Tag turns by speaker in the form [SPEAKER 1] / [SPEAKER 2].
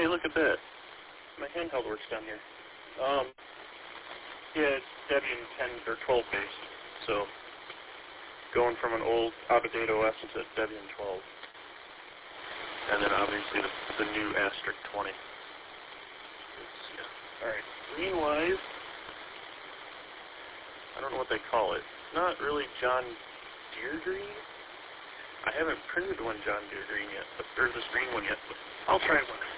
[SPEAKER 1] hey, look at that. My handheld works down here. Yeah, it's Debian 10 or 12 based. So, going from an old, out-of-date OS to Debian 12. And then obviously the new Asterisk 20. Alright, green-wise, I don't know what they call it. It's not really John Deere green. I haven't printed one John Deere green yet, but there's this green one yet. But I'll try one.